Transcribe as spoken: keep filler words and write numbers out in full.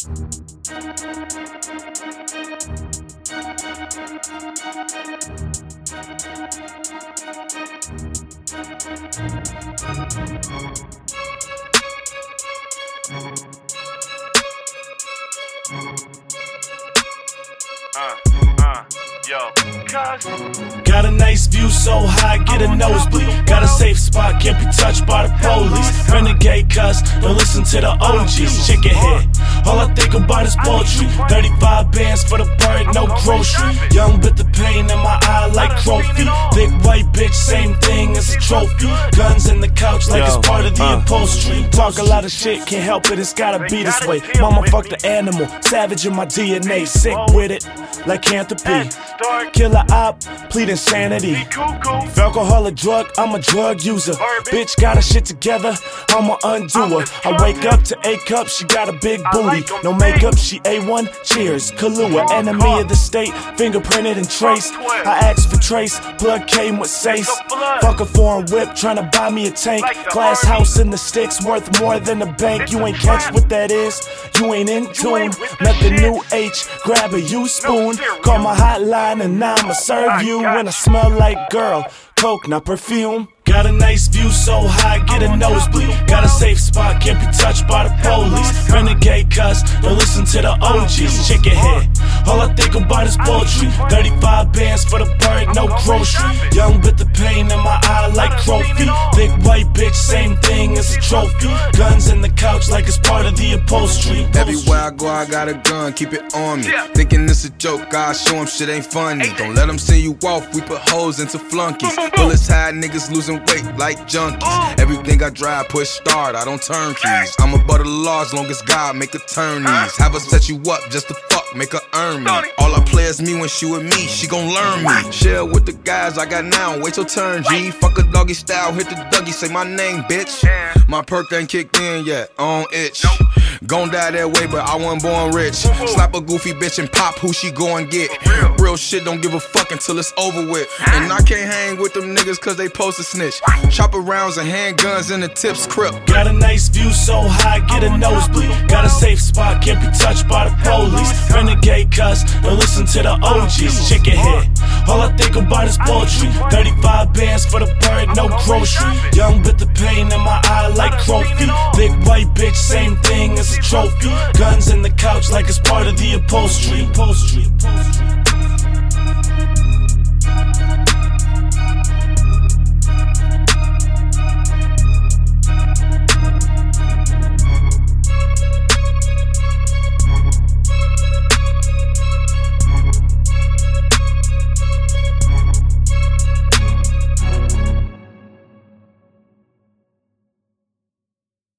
Uh, uh, yo, cuz Got a nice view so high, get a nosebleed. Got a safe spot, can't be touched by the police. Renegade cuz, don't listen to the O Gs. Chicken head, all I think about is poetry. Thirty-five bands for the bird, no grocery. Young but the pain in my eye like trophy. Big white bitch, same thing as a trophy. Guns in the couch like it's part of the uh. upholstery. Talk a lot of shit, can't help it, it's gotta be this way. Mama fucked the animal, savage in my D N A. Sick with it, like Canthropy. Killer op, plead insanity. Alcohol a drug, I'm a drug user. Bitch got her shit together, I'ma undo her. I wake up to A cup, she got a big booty. No makeup, she A one, cheers. Kahlua, enemy of the state, fingerprinted and traced. I asked for trace, plug came with Sace. Fuck a foreign whip, tryna buy me a tank. Glass house in the sticks, worth more than a bank. You ain't catch what that is, you ain't in tune. Met the new H, grab a U spoon. Call my hotline and now I'ma serve you. When I smell like girl, coke, not perfume. Got a nice view so high, get a nosebleed. Got a safe spot, can't be touched by the police. Renegade cuz, don't listen to the O Gs. Chicken head, all I think about is poetry. Thirty-five bands for the bird, no grocery. Young but the pain in my eye like trophy. Big white bitch, same thing as a trophy. Guns in the couch like it's part of the upholstery. Everywhere I go, I got a gun, keep it on me. Thinking this a joke, I show them shit ain't funny. Don't let them send you off, we put hoes into flunkies. Bullets high, niggas losing weight like junkies. Everything I drive, push start, I don't turn keys. I'm above the law as long as God make her turn these. Have her set you up just to fuck, make her earn me. All I play is me when she with me, she gon' learn me. Share with the guys I got now, wait your turn, G. Fuck a doggy style, hit the Dougie, say my name, bitch. My perk ain't kicked in yet, I don't itch. Gon' die that way, but I wasn't born rich. Slap a goofy bitch and pop who she go and get. Real shit, don't give a fuck until it's over with. And I can't hang with them niggas cause they post a snitch. Chopper rounds and handguns in the tips crypt. Got a nice view so high, get a nosebleed. Got a safe spot, can't be touched by the police. Renegade cuz, don't listen to the O Gs. Chicken head, all I think about is poetry. Thirty-five bands for the bird, no grocery. Young but the pain in my eye like trophy. Big white bitch, same thing as a trophy. Guns in the couch like it's part of the upholstery. upholstery. upholstery.